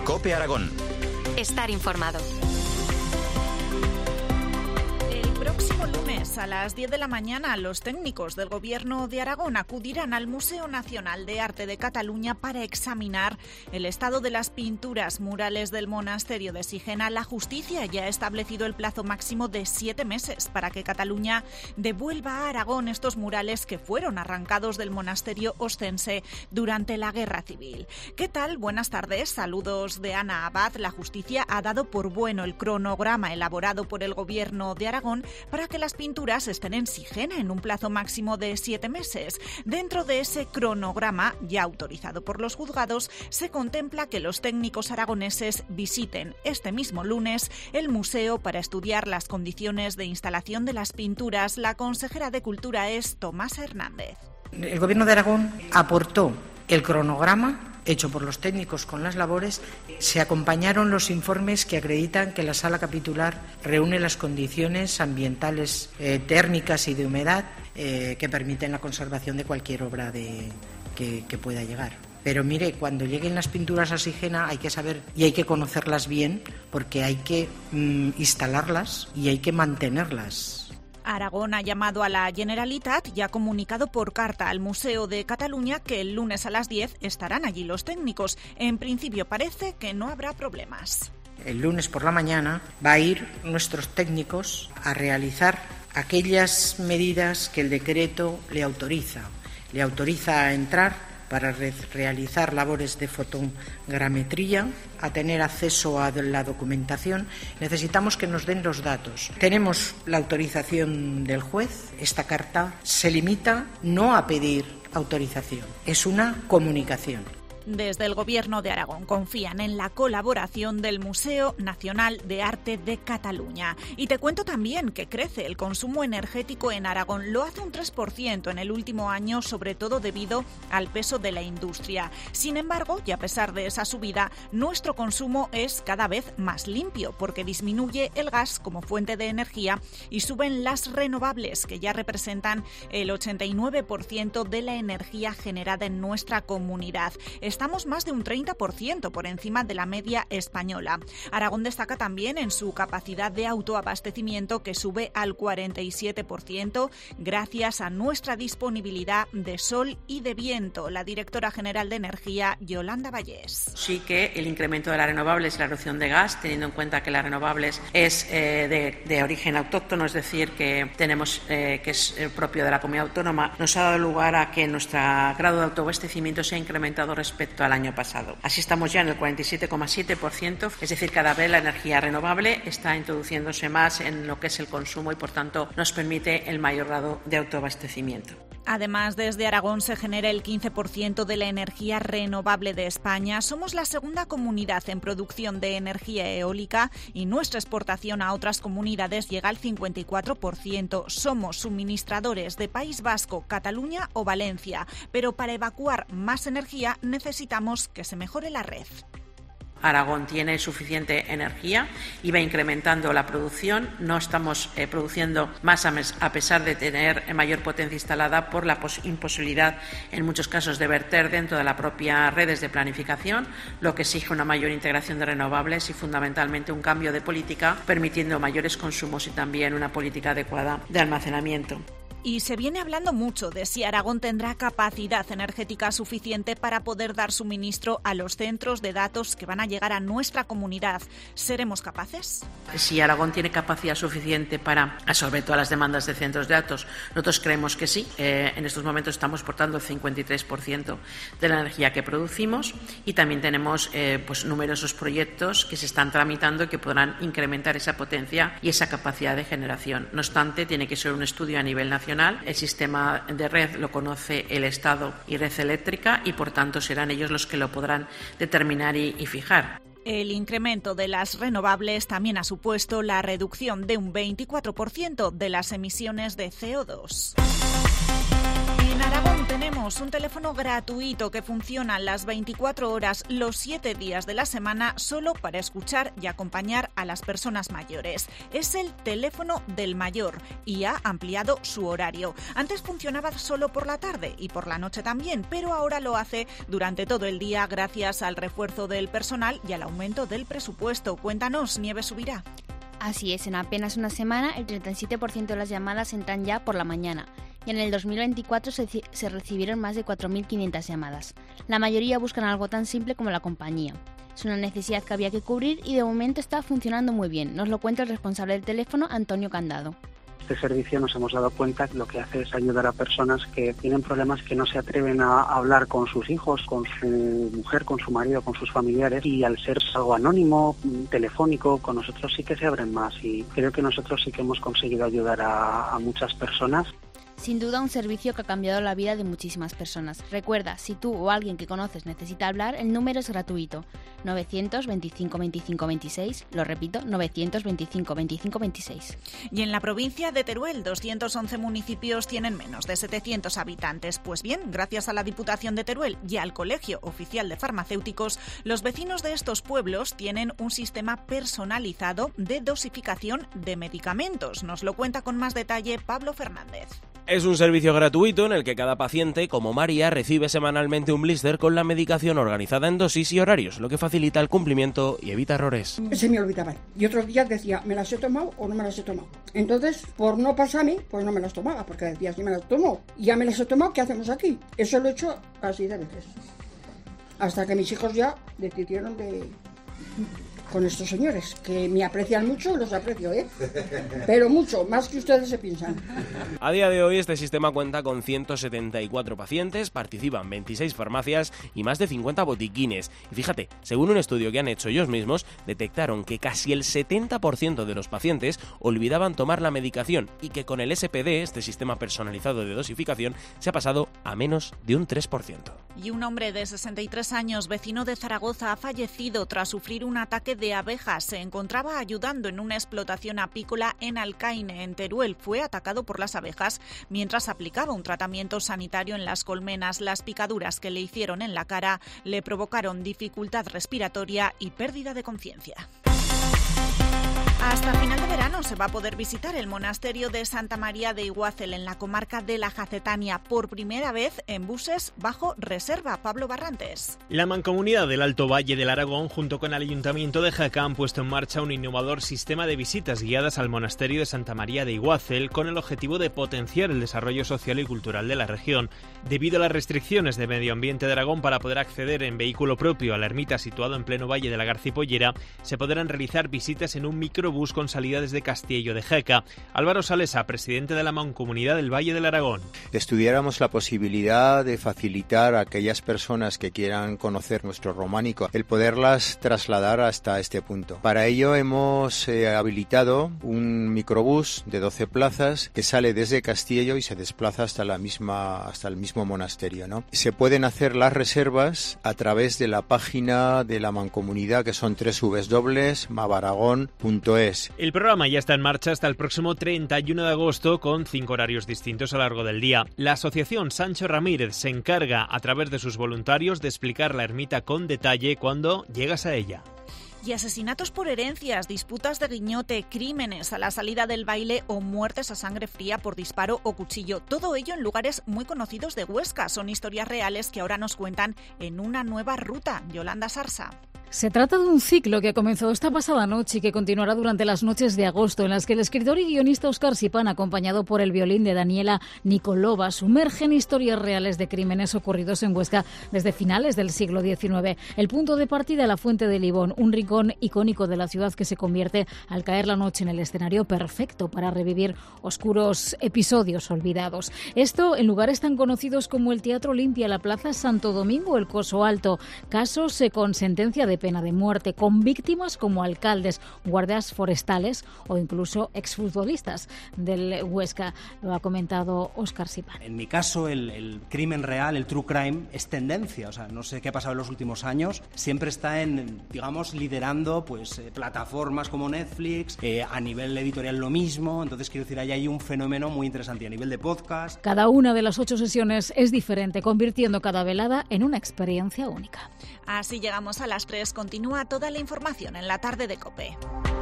COPE Aragón. Estar informado. Próximo lunes a las 10 de la mañana, los técnicos del Gobierno de Aragón acudirán al Museo Nacional de Arte de Cataluña para examinar el estado de las pinturas murales del monasterio de Sigena. La justicia ya ha establecido el plazo máximo de 7 meses para que Cataluña devuelva a Aragón estos murales que fueron arrancados del monasterio oscense durante la Guerra Civil. ¿Qué tal? Buenas tardes. Saludos de Ana Abad. La justicia ha dado por bueno el cronograma elaborado por el Gobierno de Aragón para que las pinturas estén en Sigena en un plazo máximo de 7 meses. Dentro de ese cronograma, ya autorizado por los juzgados, se contempla que los técnicos aragoneses visiten este mismo lunes el museo para estudiar las condiciones de instalación de las pinturas. La consejera de Cultura es Tomás Hernández. El Gobierno de Aragón aportó el cronograma hecho por los técnicos con las labores. Se acompañaron los informes que acreditan que la sala capitular reúne las condiciones ambientales, térmicas y de humedad que permiten la conservación de cualquier obra que pueda llegar. Pero mire, cuando lleguen las pinturas a Sigena hay que saber y hay que conocerlas bien, porque hay que instalarlas y hay que mantenerlas. Aragón ha llamado a la Generalitat y ha comunicado por carta al Museo de Cataluña que el lunes a las 10 estarán allí los técnicos. En principio parece que no habrá problemas. El lunes por la mañana va a ir nuestros técnicos a realizar aquellas medidas que el decreto le autoriza. Le autoriza a entrar para realizar labores de fotogrametría, a tener acceso a la documentación. Necesitamos que nos den los datos. Tenemos la autorización del juez. Esta carta se limita no a pedir autorización, es una comunicación. Desde el Gobierno de Aragón confían en la colaboración del Museo Nacional de Arte de Cataluña. Y te cuento también que crece el consumo energético en Aragón. Lo hace un 3% en el último año, sobre todo debido al peso de la industria. Sin embargo, y a pesar de esa subida, nuestro consumo es cada vez más limpio, porque disminuye el gas como fuente de energía y suben las renovables, que ya representan el 89% de la energía generada en nuestra comunidad. Estamos más de un 30% por encima de la media española. Aragón destaca también en su capacidad de autoabastecimiento, que sube al 47% gracias a nuestra disponibilidad de sol y de viento. La directora general de Energía, Yolanda Vallés. Sí que el incremento de las renovables y la reducción de gas, teniendo en cuenta que las renovables es de origen autóctono, es decir, que tenemos que es propio de la comunidad autónoma, nos ha dado lugar a que nuestro grado de autoabastecimiento se ha incrementado respecto al año pasado. Así estamos ya en el 47,7%, es decir, cada vez la energía renovable está introduciéndose más en lo que es el consumo y, por tanto, nos permite el mayor grado de autoabastecimiento. Además, desde Aragón se genera el 15% de la energía renovable de España. Somos la segunda comunidad en producción de energía eólica y nuestra exportación a otras comunidades llega al 54%. Somos suministradores de País Vasco, Cataluña o Valencia, pero para evacuar más energía necesitamos que se mejore la red. Aragón tiene suficiente energía y va incrementando la producción. No estamos produciendo más a pesar de tener mayor potencia instalada por la imposibilidad, en muchos casos, de verter dentro de la propia redes de planificación, lo que exige una mayor integración de renovables y, fundamentalmente, un cambio de política, permitiendo mayores consumos y también una política adecuada de almacenamiento. Y se viene hablando mucho de si Aragón tendrá capacidad energética suficiente para poder dar suministro a los centros de datos que van a llegar a nuestra comunidad. ¿Seremos capaces? Si Aragón tiene capacidad suficiente para absorber todas las demandas de centros de datos, nosotros creemos que sí. En estos momentos estamos exportando el 53% de la energía que producimos y también tenemos numerosos proyectos que se están tramitando y que podrán incrementar esa potencia y esa capacidad de generación. No obstante, tiene que ser un estudio a nivel nacional. El sistema de red lo conoce el Estado y Red Eléctrica y, por tanto, serán ellos los que lo podrán determinar y fijar. El incremento de las renovables también ha supuesto la reducción de un 24% de las emisiones de CO2. En Aragón tenemos un teléfono gratuito que funciona las 24 horas, los 7 días de la semana, solo para escuchar y acompañar a las personas mayores. Es el teléfono del mayor y ha ampliado su horario. Antes funcionaba solo por la tarde y por la noche también, pero ahora lo hace durante todo el día gracias al refuerzo del personal y al aumento del presupuesto. Cuéntanos, Nieves Subirá. Así es, en apenas una semana el 37% de las llamadas entran ya por la mañana y en el 2024 se recibieron más de 4.500 llamadas. La mayoría buscan algo tan simple como la compañía. Es una necesidad que había que cubrir y de momento está funcionando muy bien. Nos lo cuenta el responsable del teléfono, Antonio Candado. Este servicio nos hemos dado cuenta que lo que hace es ayudar a personas que tienen problemas, que no se atreven a hablar con sus hijos, con su mujer, con su marido, con sus familiares, y al ser algo anónimo, telefónico, con nosotros sí que se abren más y creo que nosotros sí que hemos conseguido ayudar a muchas personas. Sin duda un servicio que ha cambiado la vida de muchísimas personas. Recuerda, si tú o alguien que conoces necesita hablar, el número es gratuito. 925 25 26, lo repito, 925 25 26. Y en la provincia de Teruel, 211 municipios tienen menos de 700 habitantes. Pues bien, gracias a la Diputación de Teruel y al Colegio Oficial de Farmacéuticos, los vecinos de estos pueblos tienen un sistema personalizado de dosificación de medicamentos. Nos lo cuenta con más detalle Pablo Fernández. Es un servicio gratuito en el que cada paciente, como María, recibe semanalmente un blister con la medicación organizada en dosis y horarios, lo que facilita el cumplimiento y evita errores. Se me olvidaban. Y otros días decía, ¿me las he tomado o no me las he tomado? Entonces, por no pasarme, pues no me las tomaba, porque decía, si me las tomo y ya me las he tomado, ¿qué hacemos aquí? Eso lo he hecho así de veces. Hasta que mis hijos ya decidieron con estos señores, que me aprecian mucho, los aprecio, pero mucho, más que ustedes se piensan. A día de hoy este sistema cuenta con 174 pacientes, participan 26 farmacias y más de 50 botiquines. Y fíjate, según un estudio que han hecho ellos mismos, detectaron que casi el 70% de los pacientes olvidaban tomar la medicación y que con el SPD, este sistema personalizado de dosificación, se ha pasado a menos de un 3%. Y un hombre de 63 años, vecino de Zaragoza, ha fallecido tras sufrir un ataque de abejas. Se encontraba ayudando en una explotación apícola en Alcaine, en Teruel. Fue atacado por las abejas mientras aplicaba un tratamiento sanitario en las colmenas. Las picaduras que le hicieron en la cara le provocaron dificultad respiratoria y pérdida de conciencia. Hasta final de verano se va a poder visitar el monasterio de Santa María de Iguácel en la comarca de la Jacetania por primera vez en buses bajo reserva. Pablo Barrantes. La Mancomunidad del Alto Valle del Aragón junto con el Ayuntamiento de Jaca han puesto en marcha un innovador sistema de visitas guiadas al monasterio de Santa María de Iguácel con el objetivo de potenciar el desarrollo social y cultural de la región. Debido a las restricciones de medio ambiente de Aragón para poder acceder en vehículo propio a la ermita situado en pleno valle de la Garcipollera, se podrán realizar visitas en un microbús con salida desde Castillo de Jaca. Álvaro Salesa, presidente de la Mancomunidad del Valle del Aragón. Estudiáramos la posibilidad de facilitar a aquellas personas que quieran conocer nuestro románico, el poderlas trasladar hasta este punto. Para ello hemos habilitado un microbús de 12 plazas que sale desde Castillo y se desplaza hasta el mismo monasterio, ¿no? Se pueden hacer las reservas a través de la página de la Mancomunidad, que son www.mavaragón.es. El programa ya está en marcha hasta el próximo 31 de agosto con 5 horarios distintos a lo largo del día. La asociación Sancho Ramírez se encarga a través de sus voluntarios de explicar la ermita con detalle cuando llegas a ella. Y asesinatos por herencias, disputas de guiñote, crímenes a la salida del baile o muertes a sangre fría por disparo o cuchillo. Todo ello en lugares muy conocidos de Huesca. Son historias reales que ahora nos cuentan en una nueva ruta. Yolanda Sarsa. Se trata de un ciclo que comenzó esta pasada noche y que continuará durante las noches de agosto, en las que el escritor y guionista Óscar Sipán, acompañado por el violín de Daniela Nicolova, sumerge en historias reales de crímenes ocurridos en Huesca desde finales del siglo XIX. El punto de partida, la Fuente de Libón, un rincón icónico de la ciudad que se convierte al caer la noche en el escenario perfecto para revivir oscuros episodios olvidados. Esto en lugares tan conocidos como el Teatro Olimpia, la Plaza Santo Domingo, el Coso Alto, casos con sentencia de de pena de muerte, con víctimas como alcaldes, guardias forestales o incluso exfutbolistas del Huesca. Lo ha comentado Óscar Sipán. En mi caso, el crimen real, el true crime, es tendencia. O sea, no sé qué ha pasado en los últimos años. Siempre está liderando pues plataformas como Netflix, a nivel editorial lo mismo. Entonces, quiero decir, ahí hay un fenómeno muy interesante a nivel de podcast. Cada una de las 8 sesiones es diferente, convirtiendo cada velada en una experiencia única. Así llegamos a las 3. Continúa toda la información en la tarde de COPE.